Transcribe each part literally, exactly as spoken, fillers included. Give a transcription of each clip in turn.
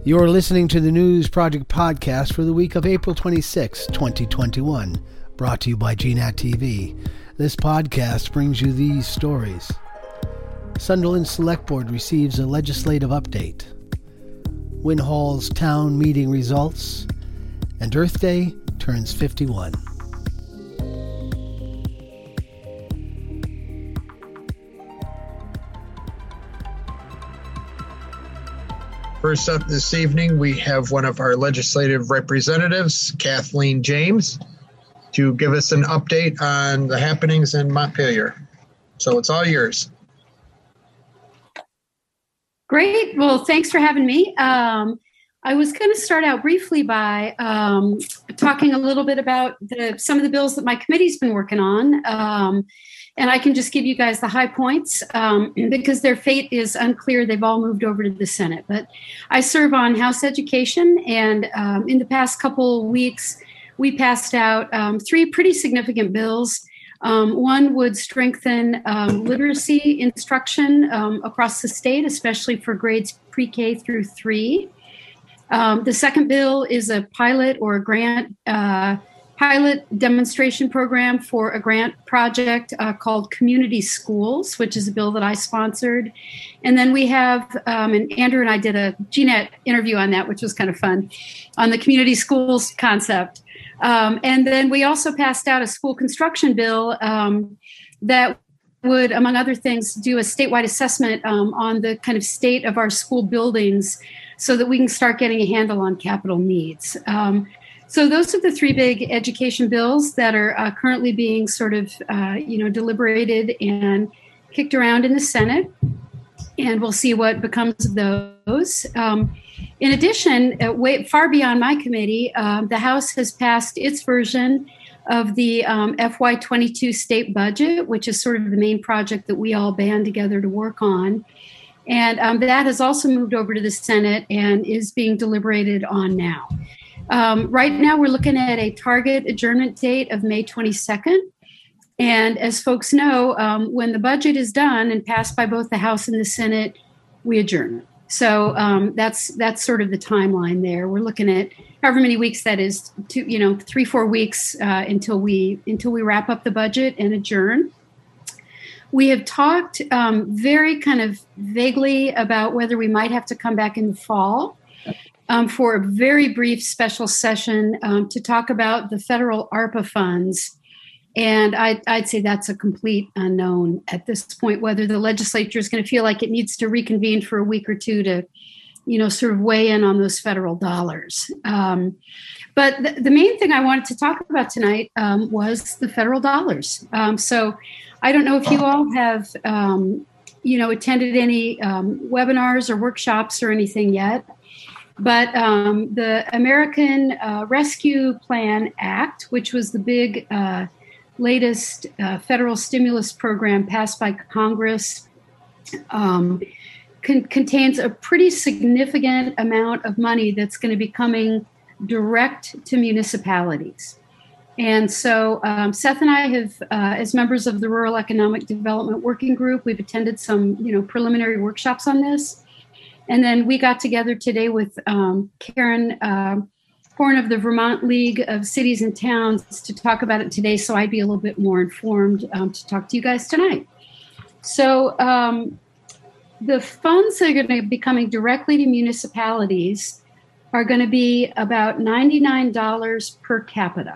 You're listening to the News Project podcast for the week of April twenty-sixth, twenty twenty-one, brought to you by G NAT T V. This podcast brings you these stories. Sunderland Select Board receives a legislative update. Winhall's town meeting results. And Earth Day turns fifty-one. First up this evening, we have one of our legislative representatives, Kathleen James, to give us an update on the happenings in Montpelier. So it's all yours. Great. Well, thanks for having me. Um, I was going to start out briefly by um, talking a little bit about the, some of the bills that my committee's been working on. Um, and I can just give you guys the high points um, because their fate is unclear. They've all moved over to the Senate. But I serve on House Education, and um, in the past couple weeks, we passed out um, three pretty significant bills. Um, one would strengthen um, literacy instruction um, across the state, especially for grades pre-K through three. Um, the second bill is a pilot or a grant uh, pilot demonstration program for a grant project uh, called Community Schools, which is a bill that I sponsored. And then we have, um, and Andrew and I did a G NAT interview on that, which was kind of fun, on the community schools concept. Um, and then we also passed out a school construction bill um, that would, among other things, do a statewide assessment um, on the kind of state of our school buildings so that we can start getting a handle on capital needs. Um, so those are the three big education bills that are uh, currently being sort of, uh, you know, deliberated and kicked around in the Senate. And we'll see what becomes of those. Um, in addition, uh, way, far beyond my committee, uh, the House has passed its version of the um, F Y twenty-two state budget, which is sort of the main project that we all band together to work on. And um, that has also moved over to the Senate and is being deliberated on now. Um, right now, we're looking at a target adjournment date of May twenty-second. And as folks know, um, when the budget is done and passed by both the House and the Senate, we adjourn. So um, that's that's sort of the timeline there. We're looking at however many weeks that is, two, you know, three, four weeks uh, until we until we wrap up the budget and adjourn. We have talked um, very kind of vaguely about whether we might have to come back in the fall um, for a very brief special session um, to talk about the federal ARPA funds. And I'd, I'd say that's a complete unknown at this point, whether the legislature is going to feel like it needs to reconvene for a week or two to, you know, sort of weigh in on those federal dollars. Um, but the, the main thing I wanted to talk about tonight um, was the federal dollars. Um, so I don't know if you all have, um, you know, attended any um, webinars or workshops or anything yet, but um, the American uh, Rescue Plan Act, which was the big uh, latest uh, federal stimulus program passed by Congress, um, con- contains a pretty significant amount of money that's going to be coming direct to municipalities. And so um, Seth and I have, uh, as members of the Rural Economic Development Working Group, we've attended some, you know, preliminary workshops on this. And then we got together today with um, Karen uh, Horn of the Vermont League of Cities and Towns to talk about it today, so I'd be a little bit more informed um, to talk to you guys tonight. So um, the funds that are going to be coming directly to municipalities are going to be about ninety-nine dollars per capita.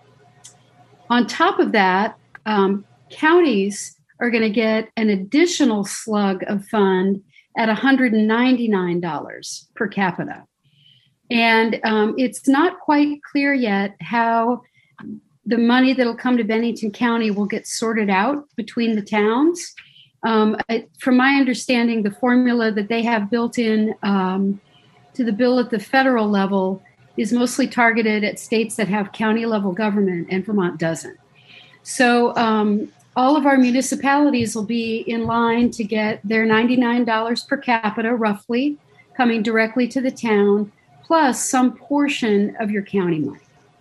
On top of that, um, counties are going to get an additional slug of fund at one hundred ninety-nine dollars per capita. And um, it's not quite clear yet how the money that'll come to Bennington County will get sorted out between the towns. Um, I, from my understanding, the formula that they have built in um, to the bill at the federal level is mostly targeted at states that have county level government, and Vermont doesn't. So um, all of our municipalities will be in line to get their ninety-nine dollars per capita, roughly, coming directly to the town, plus some portion of your county money.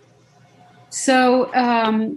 So um,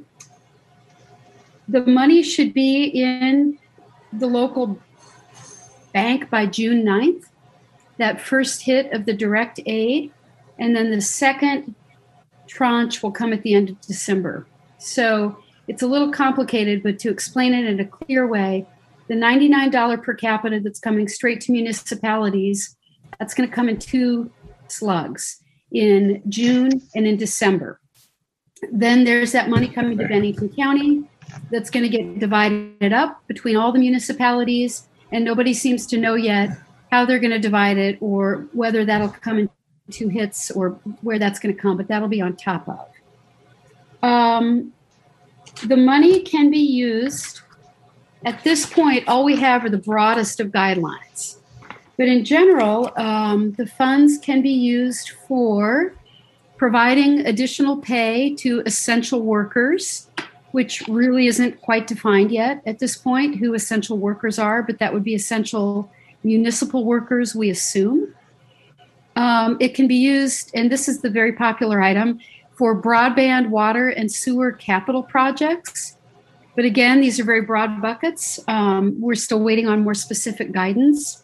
the money should be in the local bank by June ninth. that first hit of the direct aid, and then the second tranche will come at the end of December. So it's a little complicated, but to explain it in a clear way, the ninety-nine dollars per capita that's coming straight to municipalities, that's going to come in two slugs, in June and in December. Then there's that money coming to Bennington County that's going to get divided up between all the municipalities, and nobody seems to know yet how they're going to divide it or whether that'll come in two hits or where that's going to come, but that'll be on top of. Um, the money can be used. At this point, all we have are the broadest of guidelines. But in general, um, the funds can be used for providing additional pay to essential workers, which really isn't quite defined yet at this point, who essential workers are, but that would be essential municipal workers, we assume. Um, it can be used, and this is the very popular item, for broadband, water, and sewer capital projects. But again, these are very broad buckets. Um, we're still waiting on more specific guidance.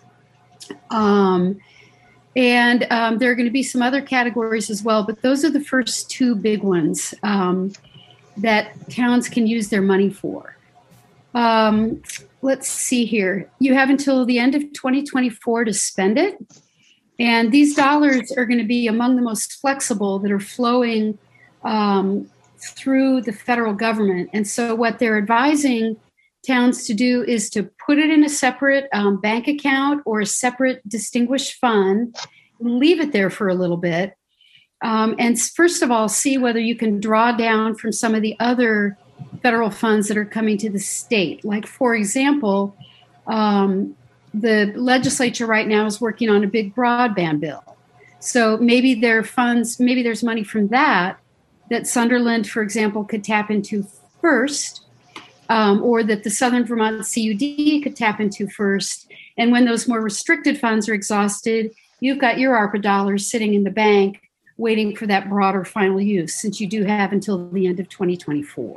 Um, and um, there are going to be some other categories as well, but those are the first two big ones um, that towns can use their money for. Um, let's see here. You have until the end of twenty twenty-four to spend it. And these dollars are going to be among the most flexible that are flowing um, through the federal government. And so what they're advising towns to do is to put it in a separate um, bank account or a separate distinguished fund, leave it there for a little bit. Um, and first of all, see whether you can draw down from some of the other federal funds that are coming to the state. Like, for example, um, the legislature right now is working on a big broadband bill. So maybe there are funds, maybe there's money from that, that Sunderland, for example, could tap into first, um, or that the Southern Vermont C U D could tap into first. And when those more restricted funds are exhausted, you've got your ARPA dollars sitting in the bank waiting for that broader final use, since you do have until the end of twenty twenty-four.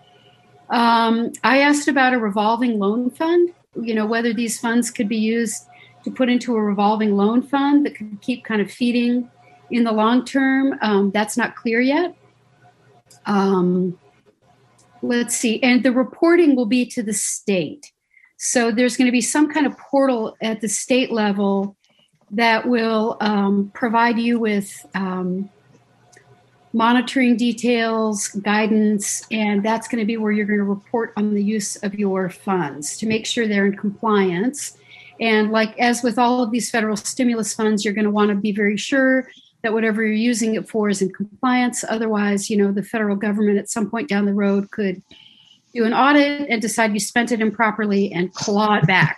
Um, I asked about a revolving loan fund, you know, whether these funds could be used to put into a revolving loan fund that could keep kind of feeding in the long term. Um, that's not clear yet. Um, let's see. And the reporting will be to the state. So there's going to be some kind of portal at the state level that will um, provide you with um, monitoring details, guidance, and that's going to be where you're going to report on the use of your funds to make sure they're in compliance. And like as with all of these federal stimulus funds, you're going to want to be very sure that whatever you're using it for is in compliance. Otherwise, you know, the federal government at some point down the road could do an audit and decide you spent it improperly and claw it back.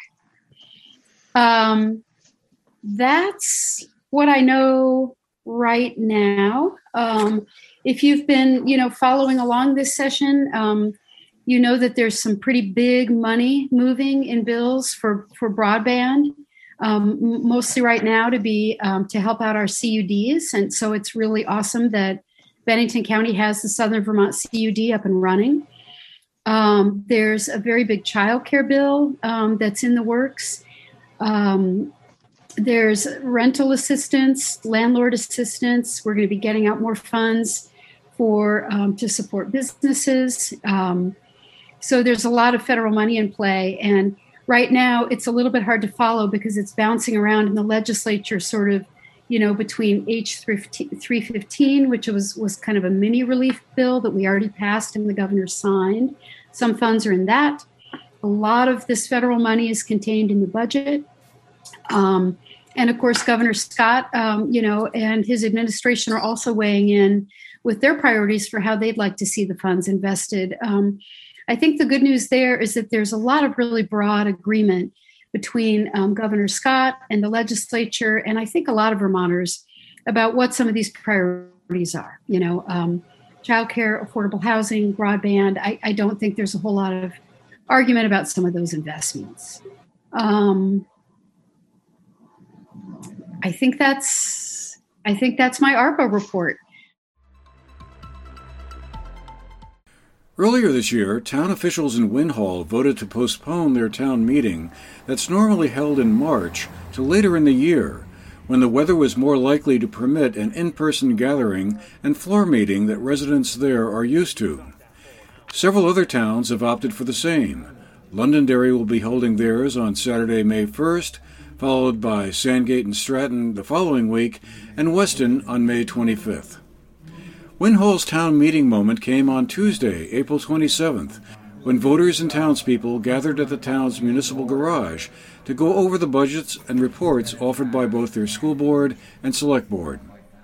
Um, that's what I know right now. Um, if you've been, you know, following along this session, um, you know that there's some pretty big money moving in bills for, for broadband, um, mostly right now to be um, to help out our C U Ds. And so it's really awesome that Bennington County has the Southern Vermont C U D up and running. Um, there's a very big child care bill um, that's in the works. Um, There's rental assistance, landlord assistance. We're going to be getting out more funds for um, to support businesses. Um, so there's a lot of federal money in play. And right now it's a little bit hard to follow because it's bouncing around in the legislature sort of, you know, between H three fifteen, which was, was kind of a mini relief bill that we already passed and the governor signed. Some funds are in that. A lot of this federal money is contained in the budget. Um, and of course, Governor Scott, um, you know, and his administration are also weighing in with their priorities for how they'd like to see the funds invested. Um, I think the good news there is that there's a lot of really broad agreement between um, Governor Scott and the legislature, and I think a lot of Vermonters about what some of these priorities are. You know, um, childcare, affordable housing, broadband. I, I don't think there's a whole lot of argument about some of those investments. Um, I think that's I think that's my ARPA report. Earlier this year, town officials in Winhall voted to postpone their town meeting that's normally held in March to later in the year, when the weather was more likely to permit an in-person gathering and floor meeting that residents there are used to. Several other towns have opted for the same. Londonderry will be holding theirs on Saturday, May first, followed by Sandgate and Stratton the following week, and Weston on May twenty-fifth. Winhall's town meeting moment came on Tuesday, April twenty-seventh, when voters and townspeople gathered at the town's municipal garage to go over the budgets and reports offered by both their school board and select board.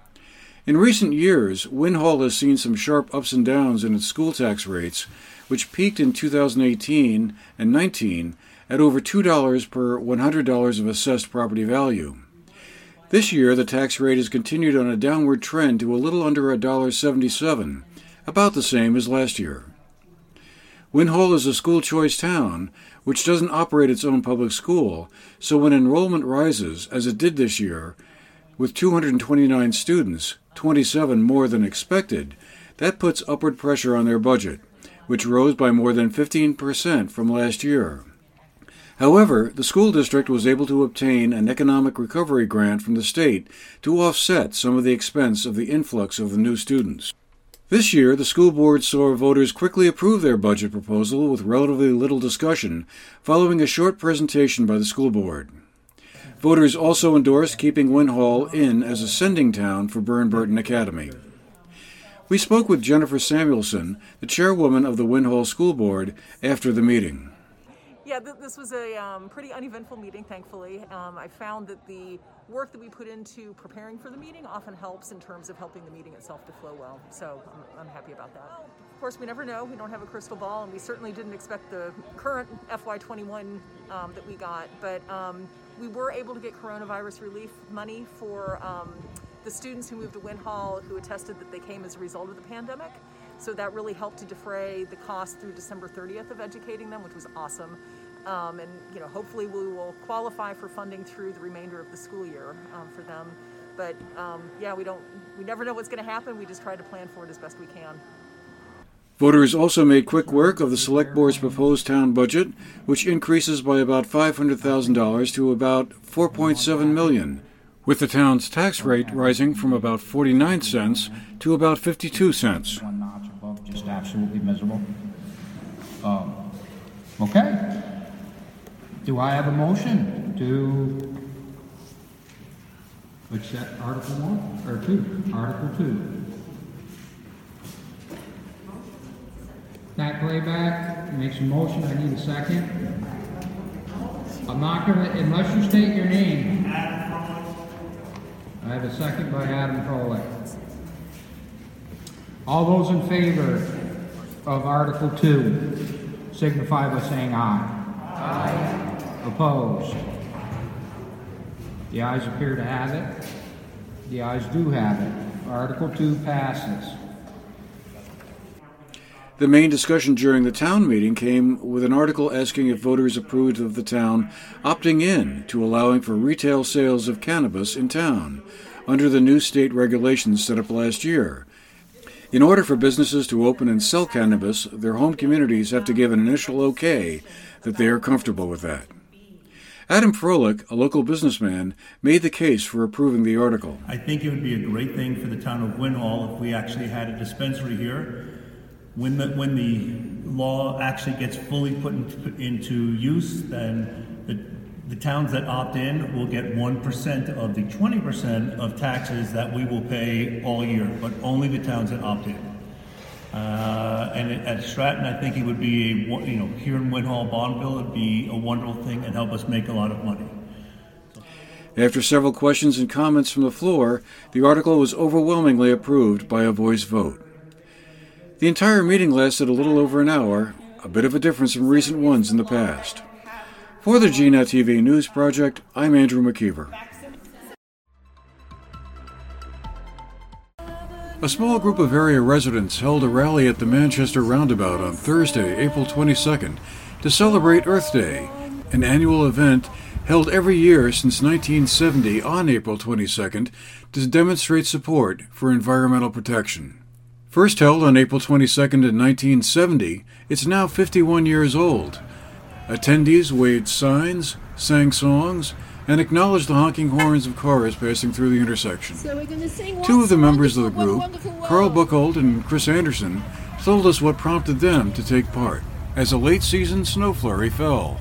In recent years, Winhall has seen some sharp ups and downs in its school tax rates, which peaked in two thousand eighteen and nineteen at over two dollars per one hundred dollars of assessed property value. This year, the tax rate has continued on a downward trend to a little under one dollar seventy-seven, about the same as last year. Winhall is a school choice town, which doesn't operate its own public school, so when enrollment rises, as it did this year, with two hundred twenty-nine students, twenty-seven more than expected, that puts upward pressure on their budget, which rose by more than fifteen percent from last year. However, the school district was able to obtain an economic recovery grant from the state to offset some of the expense of the influx of the new students. This year, the school board saw voters quickly approve their budget proposal with relatively little discussion, following a short presentation by the school board. Voters also endorsed keeping Winhall in as a sending town for Byrne-Burton Academy. We spoke with Jennifer Samuelson, the chairwoman of the Winhall School Board, after the meeting. Yeah, th- this was a um, pretty uneventful meeting, thankfully. Um, I found that the work that we put into preparing for the meeting often helps in terms of helping the meeting itself to flow well. So I'm, I'm happy about that. Of course, we never know. We don't have a crystal ball, and we certainly didn't expect the current F Y twenty-one um, that we got. But um, we were able to get coronavirus relief money for um, the students who moved to Winhall who attested that they came as a result of the pandemic. So that really helped to defray the cost through December thirtieth of educating them, which was awesome. Um, and, you know, hopefully we will qualify for funding through the remainder of the school year um, for them. But, um, yeah, we don't, we never know what's going to happen. We just try to plan for it as best we can. Voters also made quick work of the Select Board's proposed town budget, which increases by about five hundred thousand dollars to about four point seven million dollars, with the town's tax rate rising from about forty-nine cents to about fifty-two cents. One notch above, just absolutely miserable. Um, okay. Do I have a motion to accept Article one or two? Article two. That playback makes a motion. I need a second. I'm not gonna, unless you state your name. I have a second by Adam Froelich. All those in favor of Article two signify by saying aye. Aye. Opposed? The ayes appear to have it. The ayes do have it. Article two passes. The main discussion during the town meeting came with an article asking if voters approved of the town opting in to allowing for retail sales of cannabis in town under the new state regulations set up last year. In order for businesses to open and sell cannabis, their home communities have to give an initial okay that they are comfortable with that. Adam Froelich, a local businessman, made the case for approving the article. I think it would be a great thing for the town of Winhall if we actually had a dispensary here. When the when the law actually gets fully put into, into use, then the, the towns that opt in will get one percent of the twenty percent of taxes that we will pay all year, but only the towns that opt in. Uh, and at Stratton, I think it would be, a, you know, here in Winhall, Bonneville, it would be a wonderful thing and help us make a lot of money. After several questions and comments from the floor, the article was overwhelmingly approved by a voice vote. The entire meeting lasted a little over an hour, a bit of a difference from recent ones in the past. For the G NET T V News Project, I'm Andrew McKeever. A small group of area residents held a rally at the Manchester Roundabout on Thursday, April twenty-second, to celebrate Earth Day, an annual event held every year since nineteen seventy on April twenty-second to demonstrate support for environmental protection. First held on April twenty-second in nineteen seventy, it's now fifty-one years old. Attendees waved signs, sang songs, and acknowledged the honking horns of cars passing through the intersection. So we're going to sing Two of the members of the Wonderful, group, Wonderful Carl World. Buchholz and Chris Anderson, told us what prompted them to take part as a late-season snow flurry fell.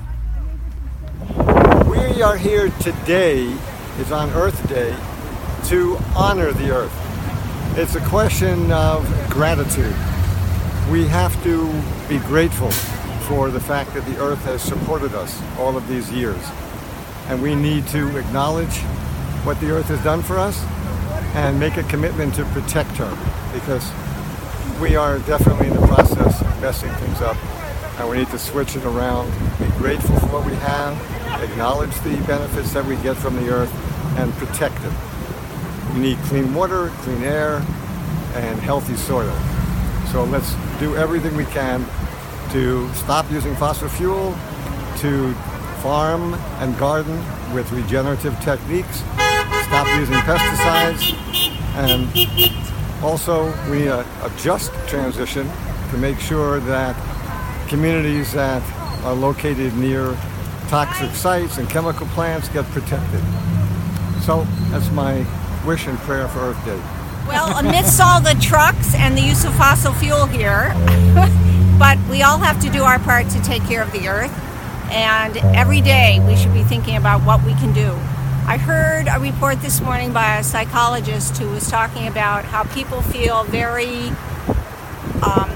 We are here today, is on Earth Day, to honor the Earth. It's a question of gratitude. We have to be grateful for the fact that the Earth has supported us all of these years. And we need to acknowledge what the Earth has done for us and make a commitment to protect her, because we are definitely in the process of messing things up, and we need to switch it around, be grateful for what we have, acknowledge the benefits that we get from the Earth, and protect it. We need clean water, clean air, and healthy soil. So let's do everything we can to stop using fossil fuel, to farm and garden with regenerative techniques, stop using pesticides, and also we need a, a just transition to make sure that communities that are located near toxic sites and chemical plants get protected. So that's my wish and prayer for Earth Day. Well, amidst all the trucks and the use of fossil fuel here, but we all have to do our part to take care of the Earth. And every day we should be thinking about what we can do. I heard a report this morning by a psychologist who was talking about how people feel very um,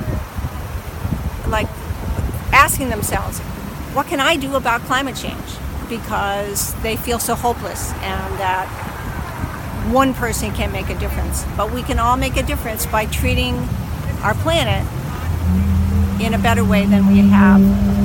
like asking themselves, what can I do about climate change? Because they feel so hopeless and that one person can make a difference. But we can all make a difference by treating our planet in a better way than we have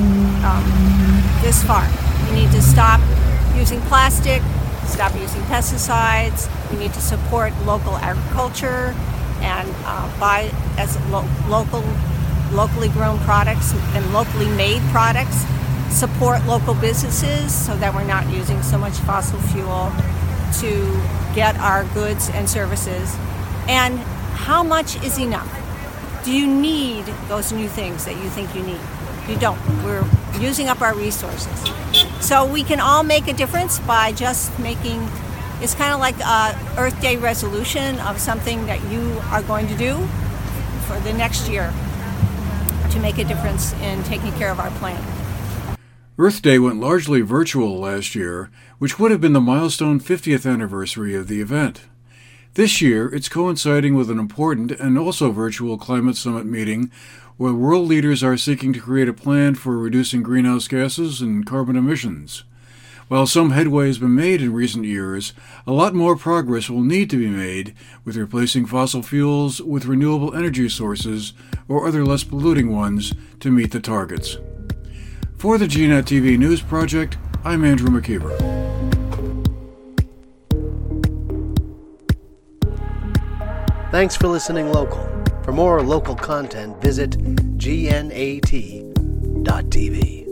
um, this far. We need to stop using plastic, stop using pesticides. We need to support local agriculture and uh, buy as lo- local, locally grown products and locally made products. Support local businesses so that we're not using so much fossil fuel to get our goods and services. And how much is enough? Do you need those new things that you think you need? You don't. We're using up our resources. So we can all make a difference by just making, it's kind of like a Earth Day resolution of something that you are going to do for the next year to make a difference in taking care of our planet. Earth Day went largely virtual last year, which would have been the milestone fiftieth anniversary of the event. This year, it's coinciding with an important and also virtual climate summit meeting where world leaders are seeking to create a plan for reducing greenhouse gases and carbon emissions. While some headway has been made in recent years, a lot more progress will need to be made with replacing fossil fuels with renewable energy sources or other less polluting ones to meet the targets. For the G NAT T V News Project, I'm Andrew McKeever. Thanks for listening local. For more local content, visit G N A T dot T V.